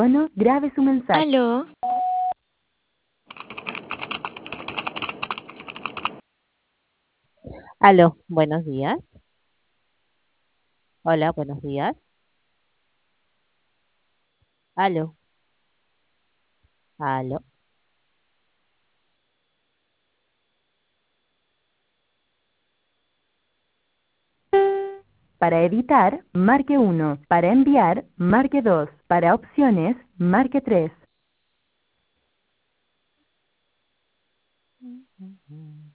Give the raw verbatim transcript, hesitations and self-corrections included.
tono, grabe su mensaje. Aló, Aló, buenos días. Hola, buenos días. Aló, aló. Para editar, marque uno. Para enviar, marque dos. Para opciones, marque tres.